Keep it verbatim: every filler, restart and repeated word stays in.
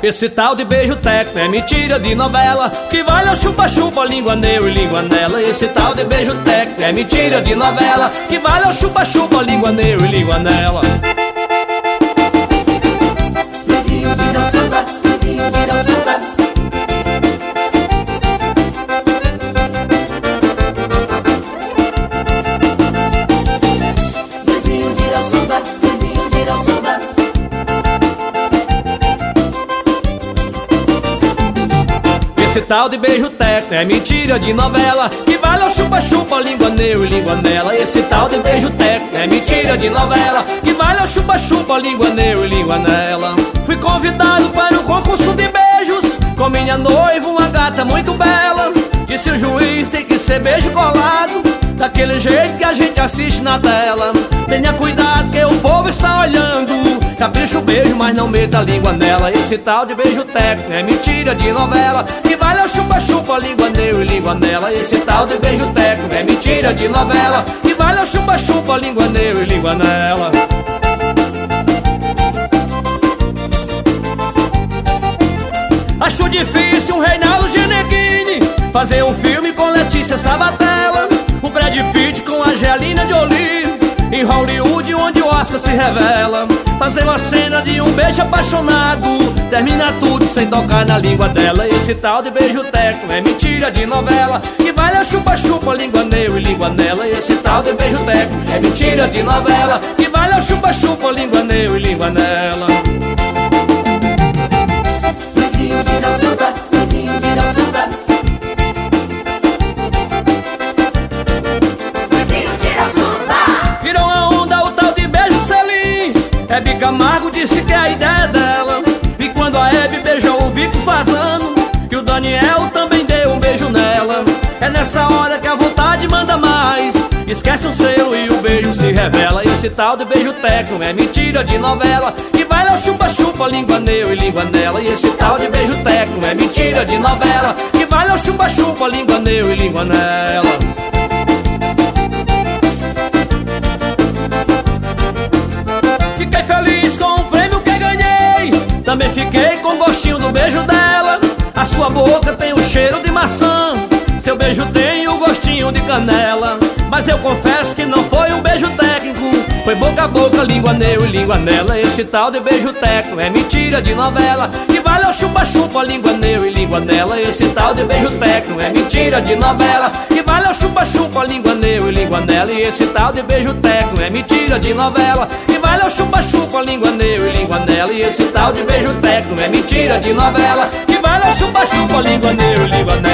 Esse tal de beijo técnico é mentira de novela, que vale o chupa-chupa, língua neu e língua nela. Esse tal de beijo técnico é mentira de novela, que vale o chupa-chupa, língua neu e língua nela. Luizinho de Irauçuba, Luizinho de Irauçuba. Luizinho de Irauçuba, Luizinho de Irauçuba. Esse tal de beijo técnico é mentira de novela, que vale o chupa-chupa, língua neu e língua nela. Esse tal de beijo técnico é mentira de novela, que vale o chupa-chupa, língua neu e língua nela. Fui convidado para um concurso de beijos com minha noiva, uma gata muito bela. Disse o juiz, tem que ser beijo colado, daquele jeito que a gente assiste na tela. Tenha cuidado que o povo está olhando, capricha o beijo, mas não meta a língua nela. Esse tal de beijo técnico é mentira de novela, que vale o chupa-chupa, língua neu e língua nela. Esse tal de beijo técnico é mentira de novela, que vale o chupa-chupa, língua neu e língua nela. Acho difícil um Reinaldo Gineghini fazer um filme com Letícia Sabatella, um Brad Pitt com Angelina Jolie, em Hollywood onde o Oscar se revela. Fazer uma cena de um beijo apaixonado, termina tudo sem tocar na língua dela. Esse tal de beijo técnico é mentira de novela, que vale a chupa-chupa, língua neu e língua nela. Esse tal de beijo técnico é mentira de novela, que vale a chupa-chupa, língua neu e língua nela. Luizinho de Irauçuba, Luizinho de Irauçuba. Luizinho de Irauçuba. Virou a onda o tal de beijo selim. Hebe Camargo disse que é a ideia dela. E quando a Hebe beijou o Vico Fazano, e o Daniel também deu um beijo nela. É nessa hora que a vontade manda mais, esquece o seu e o beijo se revela. Esse tal de beijo técnico é mentira de novela, que vai ao chupa-chupa, língua neu e língua nela. E esse tal de beijo técnico é mentira de novela, que vai ao chupa-chupa, língua neu e língua nela. Fiquei feliz com o prêmio que ganhei, também fiquei com o gostinho do beijo dela. A sua boca tem o cheiro de maçã, seu beijo tem o gostinho de canela. Mas eu confesso que não foi um beijo técnico, foi boca a boca, língua neu e língua nela. Esse tal de beijo técnico é mentira de novela, que vale ao chupa-chupa, língua neu e língua nela. Esse tal de beijo técnico é mentira de novela, que vale ao chupa-chupa, língua neu e língua nela. E esse tal de beijo técnico é mentira de novela, que vale ao chupa-chupa, língua neu e língua nela. E esse tal de beijo técnico é mentira de novela, que vale ao chupa-chupa, língua neu e língua nela.